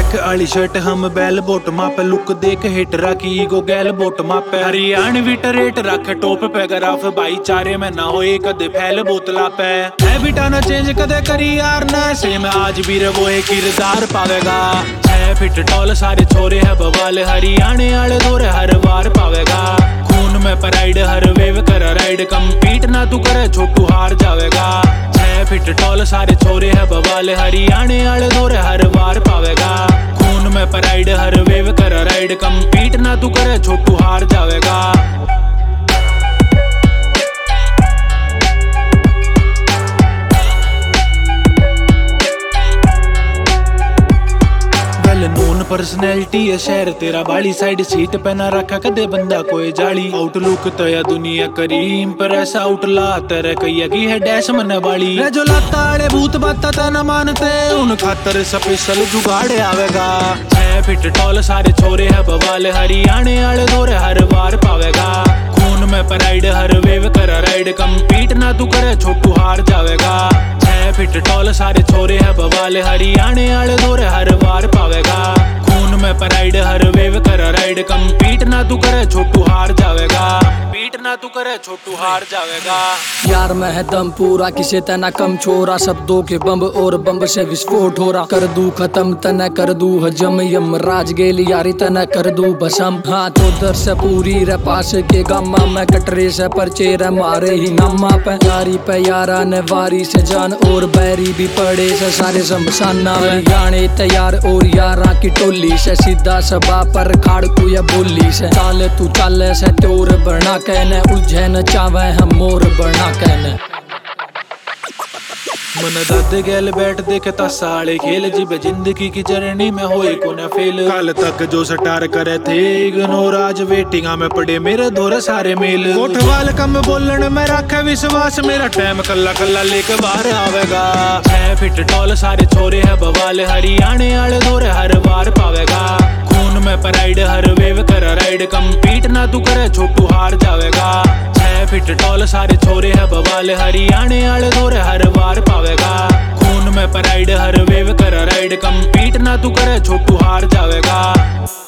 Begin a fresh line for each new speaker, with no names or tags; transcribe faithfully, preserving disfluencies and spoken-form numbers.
Check आली shirt हम बैल बोट मापे लुक देख हिट रखी ईगो गैल बोट मापे हरियाणवी रेट रख टॉप पे ग्राफ भाईचारे में ना होए कदे फैल बोतला पे है बिटा ना चेंज कदे करी यार ना सेम आज भी वो एक किरदार पावेगा छह फिट टॉल सारे छोरे है बवाल हरियाणे आले दौरे हर बार पावेगा खून में प्राइड हर वेव कर राइड कम्पीट ना तू करे छोटू हार जावेगा छह फिट टॉल सारे छोरे है बवाल हरियाणे आले दौरे हर बार पावेगा खून में प्राइड हर वेव कर राइड कम्पीट ना तू करे छोटू हार जावेगा। नून पर्सनैलिटी है शहर तेरा बाली साइड सीट पे ना रखा कदे बंदा कोई जाली आउटलुक तो या दुनिया करीम पर ऐसा आउटला तेरे कैया की है डैश मन वाली रे जो लाताड़े भूत बाता ते न मानते उन खातर स्पेशल जुगाड़ आवेगा छह फिट टॉल सारे छोरे है बवाल हरियाणे आले दौरे हर बार पावेगा खून में प्राइड हर वेव कर राइड कम्पीट ना तू करे छोटू हार जावेगा छह फिट टॉल सारे छोरे है बवाल हरियाणे आले दौरे हर बार पावेगा खून में प्राइड हर वेव कर राइड कम्पीट ना तू करे छोटू हार जावेगा पीट ना तू करे छोटू हार जावेगा।
यार मैं है दम पूरा किसे तना कम छोरा शब्दों के बम और बम से विस्फोट हो रहा कर दू खत्म तना कर दू हजम यम राज गेली यारी तना कर दू बसम हाथ उधर से पूरी रे पास के गम्मा में कटरे से परचे रे मारे ही नम्मा पे यारी पे यारा ने वारी से जान और बैरी भी पड़े से सारे शमशाना में गाने तैयार और यारा की टोली से सीधा सबा पर खाड़ को या बोली से चाल तू चाले से तोर बना कहने उलझे न चावे हम मोर बना कहने
मन दादे गैल बैठ देखता साले खेल जिबे जिंदगी की जर्नी में होए को न फेल कल तक जो सटार करे थे इग्नोर आज वेटिंगा में पड़े मेरे दौरे सारे मेल कोठवाल कम बोलन में रखे विश्वास मेरा टाइम कल्ला कल्ला लेके बाहर आवेगा छह फिट टॉल सारे छोरे है बवाल हरियाणे आले दौरे हर बार पावेगा खून में प्राइड हर वेव कर राइड कम्पीट ना तू करे छोटू हार जावेगा छह फिट टॉल सारे छोरे है बवाल हरियाणे आले दौरे हर बार पावेगा खून में प्राइड हर वेव कर राइड कम्पीट ना तू करे छोटू हार जावेगा।